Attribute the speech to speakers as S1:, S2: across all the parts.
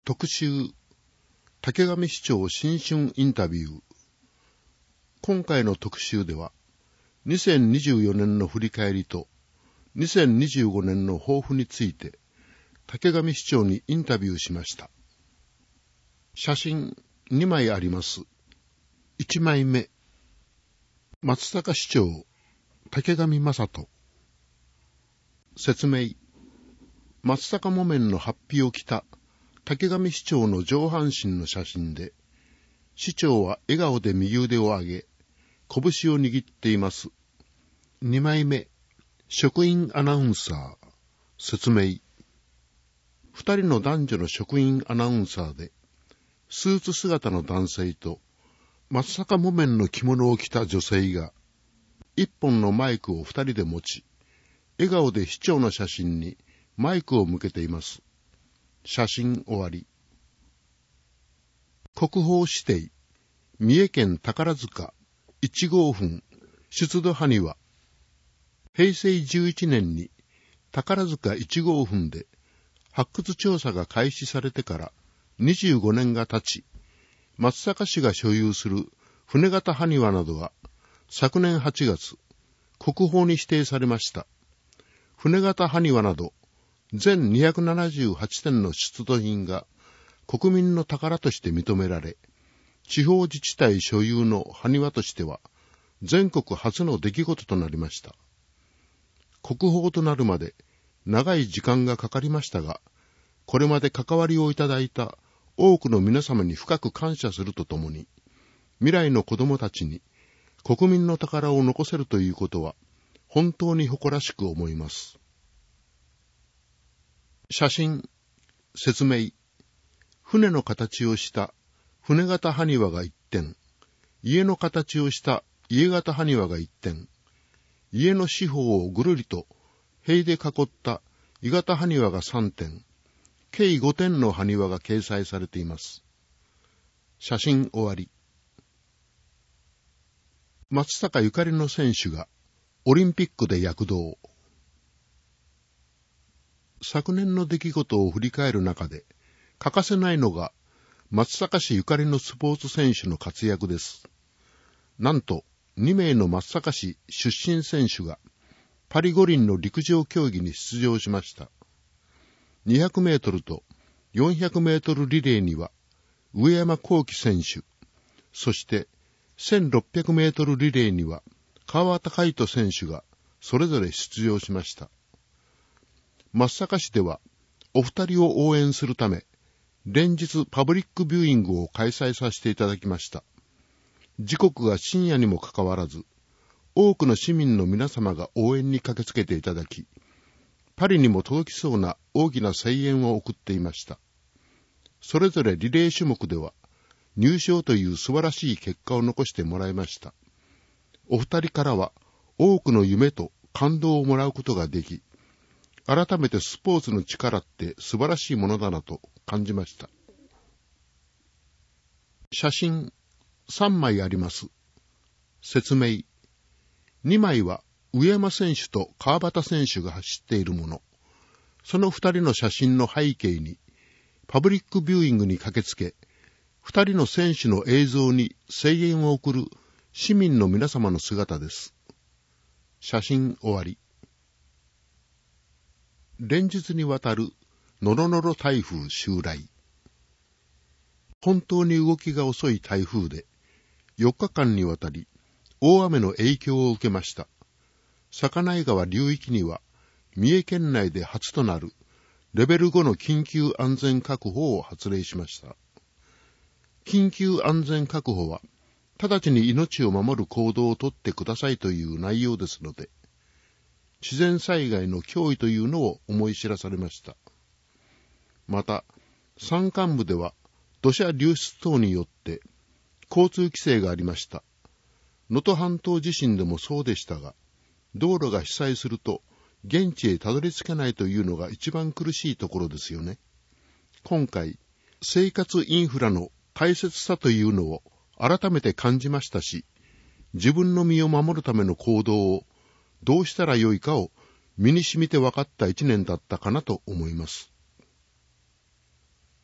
S1: 特集、竹上市長新春インタビュー。今回の特集では、2024年の振り返りと、2025年の抱負について、竹上市長にインタビューしました。写真2枚あります。1枚目、松阪市長、竹上正人。説明、松阪木綿の法被を着た竹上市長の上半身の写真で、市長は笑顔で右腕を上げ、拳を握っています。2枚目、職員アナウンサー。説明。2人の男女の職員アナウンサーで、スーツ姿の男性と、松阪木綿の着物を着た女性が、一本のマイクを2人で持ち、笑顔で市長の写真にマイクを向けています。写真終わり。国宝指定、三重県宝塚1号墳出土埴輪。平成11年に宝塚1号墳で発掘調査が開始されてから25年が経ち、松阪市が所有する船型埴輪などが昨年8月、国宝に指定されました。船型埴輪など全278点の出土品が国民の宝として認められ、地方自治体所有の埴輪としては全国初の出来事となりました。国宝となるまで長い時間がかかりましたが、これまで関わりをいただいた多くの皆様に深く感謝するとともに、未来の子供たちに国民の宝を残せるということは本当に誇らしく思います。写真、説明。船の形をした船型埴輪が1点、家の形をした家型埴輪が1点、家の四方をぐるりと塀で囲った鋳型埴輪が3点、計5点の埴輪が掲載されています。写真終わり。松阪ゆかりの選手がオリンピックで躍動。昨年の出来事を振り返る中で欠かせないのが松阪市ゆかりのスポーツ選手の活躍です。なんと2名の松阪市出身選手がパリ五輪の陸上競技に出場しました。200メートルと400メートルリレーには上山幸輝選手、そして1600メートルリレーには川端海人選手がそれぞれ出場しました。松阪市ではお二人を応援するため、連日パブリックビューイングを開催させていただきました。時刻が深夜にもかかわらず、多くの市民の皆様が応援に駆けつけていただき、パリにも届きそうな大きな声援を送っていました。それぞれリレー種目では、入賞という素晴らしい結果を残してもらいました。お二人からは多くの夢と感動をもらうことができ、改めてスポーツの力って素晴らしいものだなと感じました。写真3枚あります。説明。2枚は上山選手と川端選手が走っているもの。その2人の写真の背景に、パブリックビューイングに駆けつけ、2人の選手の映像に声援を送る市民の皆様の姿です。写真終わり。連日にわたるノロノロ台風襲来。本当に動きが遅い台風で、4日間にわたり大雨の影響を受けました。坂内川流域には、三重県内で初となるレベル5の緊急安全確保を発令しました。緊急安全確保は、直ちに命を守る行動をとってくださいという内容ですので、自然災害の脅威というのを思い知らされました。また、山間部では土砂流出等によって交通規制がありました。能登半島地震でもそうでしたが、道路が被災すると現地へたどり着けないというのが一番苦しいところですよね。今回、生活インフラの大切さというのを改めて感じましたし、自分の身を守るための行動をどうしたらよいかを身に染みて分かった一年だったかなと思います。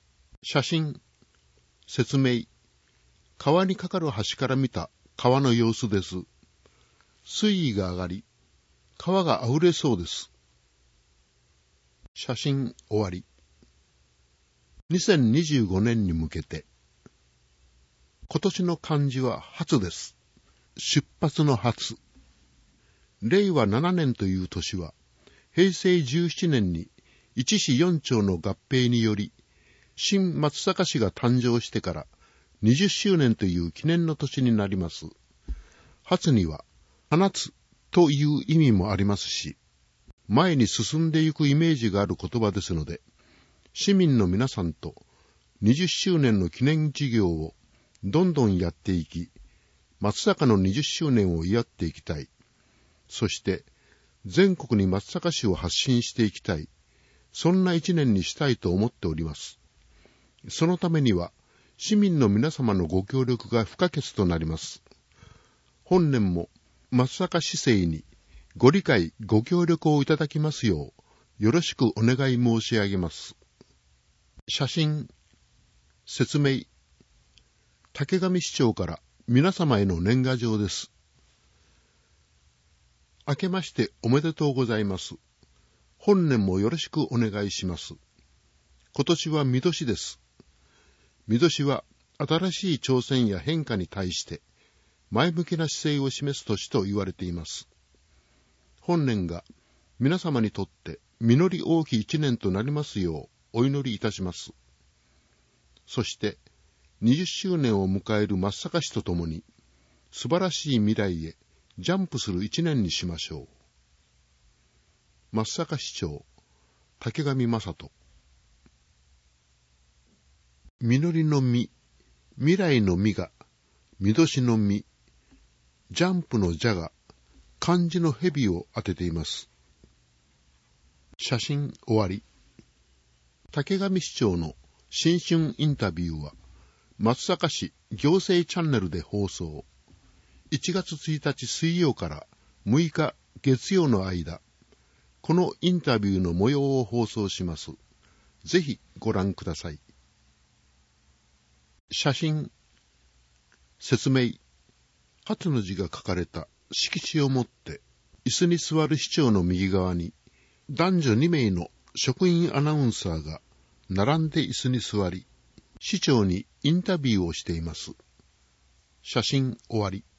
S1: 写真、説明。川に架かる橋から見た川の様子です。水位が上がり、川が溢れそうです。写真終わり。2025年に向けて。今年の漢字は初です。出発の初。令和7年という年は、平成17年に一市四町の合併により、新松阪市が誕生してから20周年という記念の年になります。初には、放つという意味もありますし、前に進んでいくイメージがある言葉ですので、市民の皆さんと20周年の記念事業をどんどんやっていき、松阪の20周年を祝っていきたい。そして、全国に松阪市を発信していきたい。そんな一年にしたいと思っております。そのためには、市民の皆様のご協力が不可欠となります。本年も松阪市政にご理解、ご協力をいただきますよう、よろしくお願い申し上げます。写真、説明。竹上市長から皆様への年賀状です。明けましておめでとうございます。本年もよろしくお願いします。今年は見年です。見年は新しい挑戦や変化に対して前向きな姿勢を示す年と言われています。本年が皆様にとって実り多き一年となりますようお祈りいたします。そして20周年を迎える松阪市とともに素晴らしい未来へジャンプする一年にしましょう。松阪市長、竹上正人。実りの実、未来の実が、見年の実、ジャンプのジャが、漢字の蛇を当てています。写真終わり。竹上市長の新春インタビューは、松阪市行政チャンネルで放送。1月1日水曜から6日月曜の間、このインタビューの模様を放送します。ぜひご覧ください。写真、説明。初の字が書かれた色紙を持って、椅子に座る市長の右側に、男女2名の職員アナウンサーが並んで椅子に座り、市長にインタビューをしています。写真終わり。